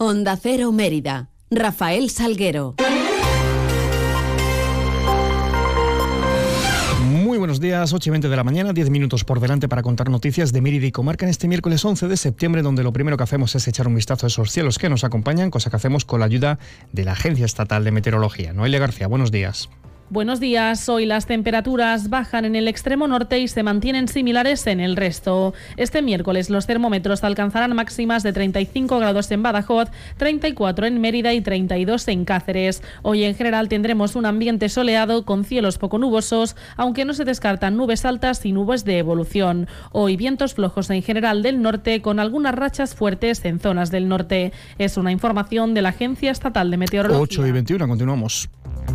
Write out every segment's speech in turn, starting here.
Onda Cero Mérida. Rafael Salguero. Muy buenos días, 8:20 de la mañana, 10 minutos por delante para contar noticias de Mérida y comarca en este miércoles 11 de septiembre, donde lo primero que hacemos es echar un vistazo a esos cielos que nos acompañan, cosa que hacemos con la ayuda de la Agencia Estatal de Meteorología. Noelia García, buenos días. Buenos días. Hoy las temperaturas bajan en el extremo norte y se mantienen similares en el resto. Este miércoles los termómetros alcanzarán máximas de 35 grados en Badajoz, 34 en Mérida y 32 en Cáceres. Hoy en general tendremos un ambiente soleado con cielos poco nubosos, aunque no se descartan nubes altas y nubes de evolución. Hoy vientos flojos en general del norte con algunas rachas fuertes en zonas del norte. Es una información de la Agencia Estatal de Meteorología. 8:21, continuamos.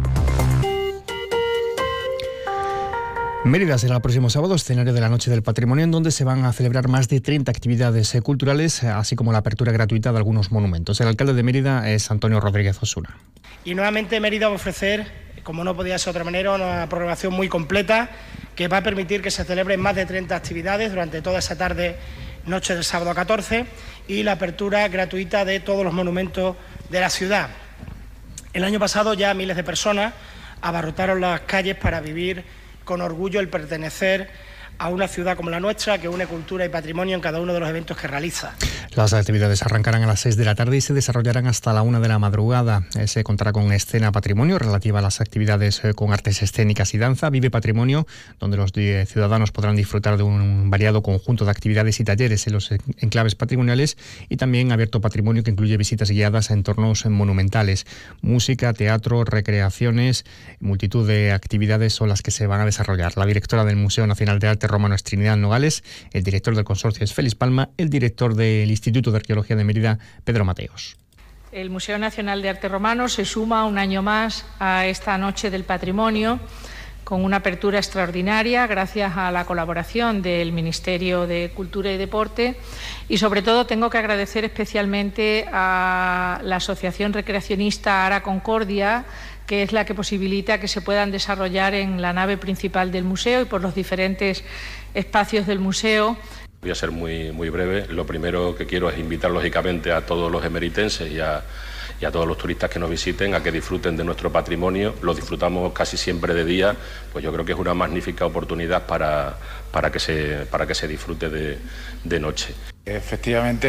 Mérida será el próximo sábado escenario de la Noche del Patrimonio, en donde se van a celebrar más de 30 actividades culturales, así como la apertura gratuita de algunos monumentos. El alcalde de Mérida es Antonio Rodríguez Osuna. Y nuevamente Mérida va a ofrecer, como no podía ser de otra manera, una programación muy completa que va a permitir que se celebren más de 30 actividades durante toda esa tarde, noche del sábado 14, y la apertura gratuita de todos los monumentos de la ciudad. El año pasado ya miles de personas abarrotaron las calles para vivir con orgullo el pertenecer a una ciudad como la nuestra, que une cultura y patrimonio en cada uno de los eventos que realiza. Las actividades arrancarán a las 6 de la tarde y se desarrollarán hasta la 1 de la madrugada. Se contará con escena patrimonio relativa a las actividades con artes escénicas y danza, Vive Patrimonio, donde los ciudadanos podrán disfrutar de un variado conjunto de actividades y talleres en los enclaves patrimoniales, y también Abierto Patrimonio, que incluye visitas guiadas a entornos monumentales. Música, teatro, recreaciones, multitud de actividades son las que se van a desarrollar. La directora del Museo Nacional de Arte Romano es Trinidad Nogales, el director del consorcio es Félix Palma, el director del Instituto de Arqueología de Mérida, Pedro Mateos. El Museo Nacional de Arte Romano se suma un año más a esta Noche del Patrimonio con una apertura extraordinaria gracias a la colaboración del Ministerio de Cultura y Deporte, y sobre todo tengo que agradecer especialmente a la Asociación Recreacionista Ara Concordia, que es la que posibilita que se puedan desarrollar en la nave principal del museo y por los diferentes espacios del museo. Voy a ser muy breve. Lo primero que quiero es invitar lógicamente a todos los emeritenses y a todos los turistas que nos visiten a que disfruten de nuestro patrimonio. Lo disfrutamos casi siempre de día, pues yo creo que es una magnífica oportunidad para que se disfrute de noche. Efectivamente,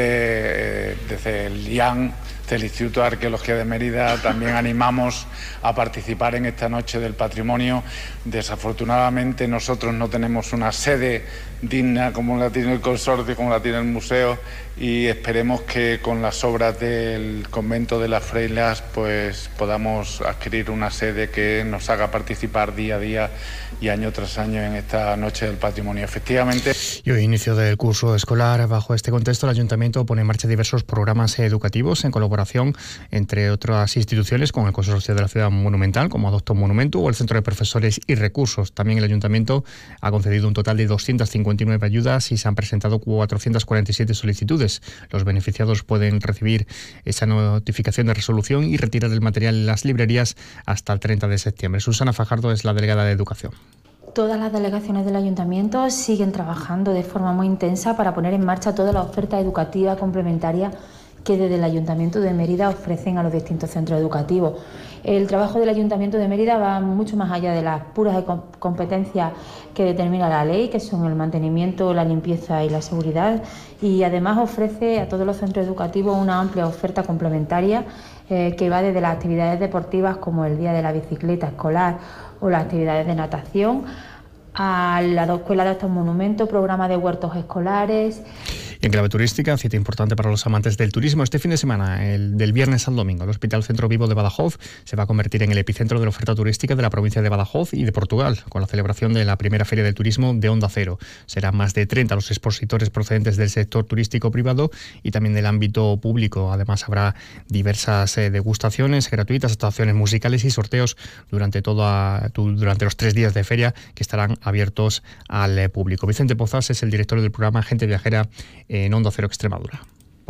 desde el IAN, del Instituto de Arqueología de Mérida, también animamos a participar en esta Noche del Patrimonio. Desafortunadamente nosotros no tenemos una sede digna como la tiene el consorcio, como la tiene el museo, y esperemos que con las obras del convento de las Freilas pues podamos adquirir una sede que nos haga participar día a día y año tras año en esta Noche del Patrimonio. Efectivamente. Y hoy, inicio del curso escolar. Bajo este contexto, el Ayuntamiento pone en marcha diversos programas educativos en colaboración, entre otras instituciones, con el Consorcio de la Ciudad Monumental, como Adopta un Monumento, o el Centro de Profesores y Recursos. También el Ayuntamiento ha concedido un total de 259 ayudas y se han presentado 447 solicitudes. Los beneficiados pueden recibir esa notificación de resolución y retirar el material en las librerías hasta el 30 de septiembre. Susana Fajardo es la delegada de Educación. Todas las delegaciones del Ayuntamiento siguen trabajando de forma muy intensa para poner en marcha toda la oferta educativa complementaria que desde el Ayuntamiento de Mérida ofrecen a los distintos centros educativos. El trabajo del Ayuntamiento de Mérida va mucho más allá de las puras competencias que determina la ley, que son el mantenimiento, la limpieza y la seguridad, y además ofrece a todos los centros educativos una amplia oferta complementaria que va desde las actividades deportivas, como el Día de la Bicicleta Escolar o las actividades de natación, a la Escuela de estos monumentos, programa de huertos escolares. Y en clave turística, cita importante para los amantes del turismo. Este fin de semana, del viernes al domingo, el Hospital Centro Vivo de Badajoz se va a convertir en el epicentro de la oferta turística de la provincia de Badajoz y de Portugal, con la celebración de la primera Feria del Turismo de Onda Cero. Serán más de 30 los expositores procedentes del sector turístico privado y también del ámbito público. Además, habrá diversas degustaciones gratuitas, actuaciones musicales y sorteos durante los 3 días de feria, que estarán abiertos al público. Vicente Pozas es el director del programa Gente Viajera en Onda Cero Extremadura.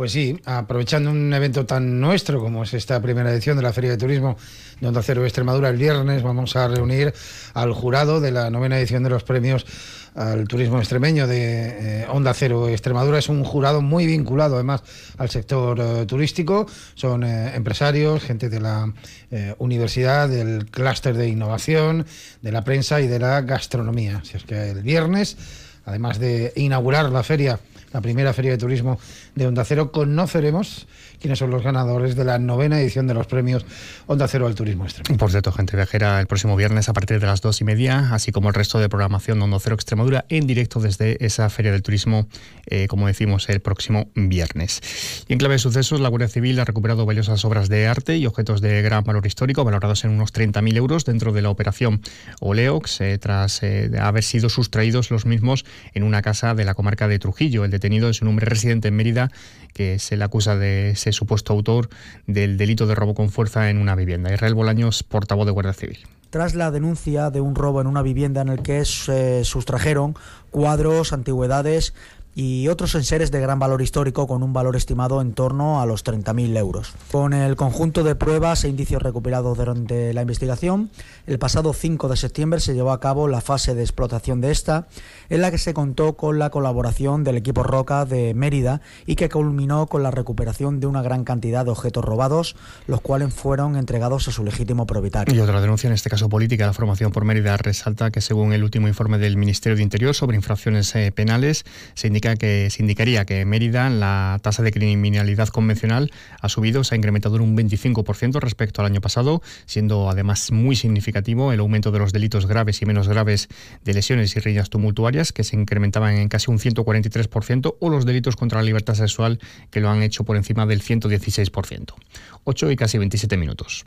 Pues sí, aprovechando un evento tan nuestro como es esta primera edición de la Feria de Turismo de Onda Cero Extremadura, el viernes vamos a reunir al jurado de la 9ª edición de los premios al turismo extremeño de Onda Cero Extremadura. Es un jurado muy vinculado además al sector turístico, son empresarios, gente de la universidad, del clúster de innovación, de la prensa y de la gastronomía. Así es que el viernes, además de inaugurar la feria, la primera Feria de Turismo de Onda Cero, conoceremos quiénes son los ganadores de la 9ª edición de los premios Onda Cero al turismo extremeño. Por cierto, gente viajera, el próximo viernes a partir de las 2:30, así como el resto de programación de Onda Cero Extremadura en directo desde esa Feria del Turismo, como decimos, el próximo viernes. Y en clave de sucesos, la Guardia Civil ha recuperado valiosas obras de arte y objetos de gran valor histórico, valorados en unos 30.000 euros dentro de la operación Oleox, tras haber sido sustraídos los mismos en una casa de la comarca de Trujillo. El detenido es un hombre residente en Mérida que se le acusa de ser supuesto autor del delito de robo con fuerza en una vivienda. Israel Bolaños, portavoz de Guardia Civil. Tras la denuncia de un robo en una vivienda en el que sustrajeron cuadros, antigüedades y otros enseres de gran valor histórico con un valor estimado en torno a los 30.000 euros. Con el conjunto de pruebas e indicios recuperados durante la investigación, el pasado 5 de septiembre se llevó a cabo la fase de explotación de esta, en la que se contó con la colaboración del equipo Roca de Mérida y que culminó con la recuperación de una gran cantidad de objetos robados, los cuales fueron entregados a su legítimo propietario. Y otra denuncia, en este caso política, la formación por Mérida resalta que según el último informe del Ministerio de Interior sobre infracciones penales, se indicaría que en Mérida la tasa de criminalidad convencional ha subido, se ha incrementado en un 25% respecto al año pasado, siendo además muy significativo el aumento de los delitos graves y menos graves de lesiones y riñas tumultuarias, que se incrementaban en casi un 143%, o los delitos contra la libertad sexual, que lo han hecho por encima del 116%. 8 y casi 27 minutos.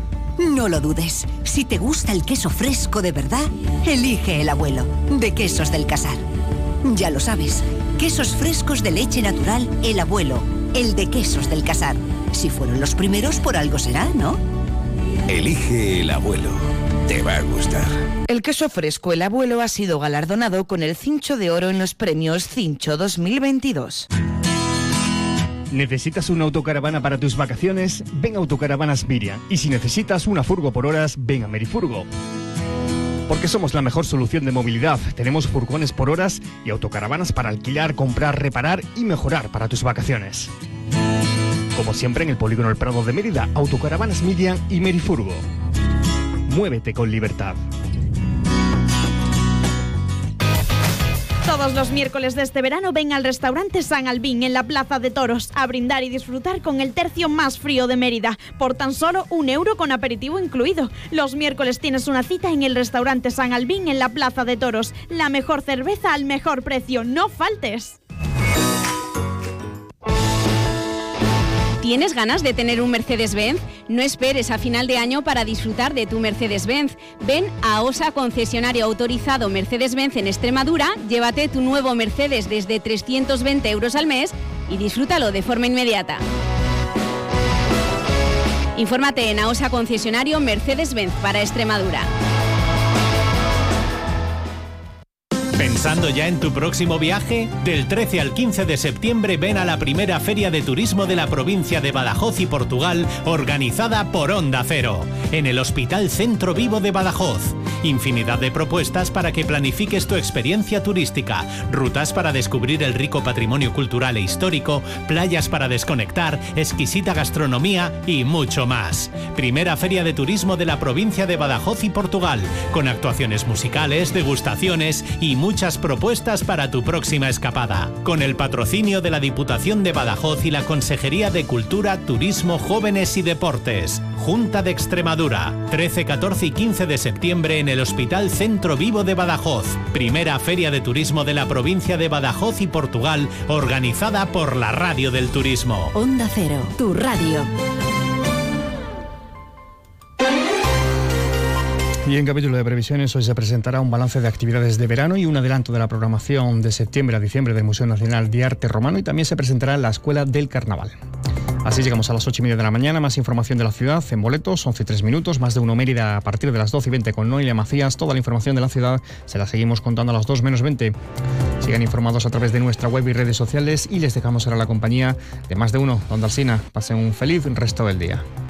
No lo dudes. Si te gusta el queso fresco de verdad, elige El Abuelo, de Quesos del Casar. Ya lo sabes, quesos frescos de leche natural El Abuelo, el de Quesos del Casar. Si fueron los primeros, por algo será, ¿no? Elige El Abuelo. Te va a gustar. El queso fresco El Abuelo ha sido galardonado con el Cincho de Oro en los premios Cincho 2022. ¿Necesitas una autocaravana para tus vacaciones? Ven a Autocaravanas Miriam. Y si necesitas una furgo por horas, ven a Merifurgo. Porque somos la mejor solución de movilidad. Tenemos furgones por horas y autocaravanas para alquilar, comprar, reparar y mejorar para tus vacaciones. Como siempre en el Polígono El Prado de Mérida, Autocaravanas Miriam y Merifurgo. Muévete con libertad. Todos los miércoles de este verano ven al restaurante San Albín en la Plaza de Toros a brindar y disfrutar con el tercio más frío de Mérida por tan solo €1 con aperitivo incluido. Los miércoles tienes una cita en el restaurante San Albín en la Plaza de Toros. La mejor cerveza al mejor precio. ¡No faltes! ¿Tienes ganas de tener un Mercedes-Benz? No esperes a final de año para disfrutar de tu Mercedes-Benz. Ven a OSA, concesionario autorizado Mercedes-Benz en Extremadura, llévate tu nuevo Mercedes desde 320 euros al mes y disfrútalo de forma inmediata. Infórmate en AOSA concesionario Mercedes-Benz para Extremadura. ¿Pensando ya en tu próximo viaje? Del 13 al 15 de septiembre ven a la primera Feria de Turismo de la provincia de Badajoz y Portugal, organizada por Onda Cero, en el Hospital Centro Vivo de Badajoz. Infinidad de propuestas para que planifiques tu experiencia turística, rutas para descubrir el rico patrimonio cultural e histórico, playas para desconectar, exquisita gastronomía y mucho más. Primera Feria de Turismo de la provincia de Badajoz y Portugal, con actuaciones musicales, degustaciones y muchas propuestas para tu próxima escapada. Con el patrocinio de la Diputación de Badajoz y la Consejería de Cultura, Turismo, Jóvenes y Deportes. Junta de Extremadura. 13, 14 y 15 de septiembre en el Hospital Centro Vivo de Badajoz. Primera Feria de Turismo de la provincia de Badajoz y Portugal, organizada por la Radio del Turismo. Onda Cero, tu radio. Y en capítulo de previsiones hoy se presentará un balance de actividades de verano y un adelanto de la programación de septiembre a diciembre del Museo Nacional de Arte Romano, y también se presentará la Escuela del Carnaval. Así llegamos a las 8:30 de la mañana. Más información de la ciudad en boletos, 11:03, más de uno Mérida a partir de las 12:20 con Noelia Macías. Toda la información de la ciudad se la seguimos contando a las 2:20. Sigan informados a través de nuestra web y redes sociales y les dejamos ahora la compañía de Más de Uno. Don Alsina, pasen un feliz resto del día.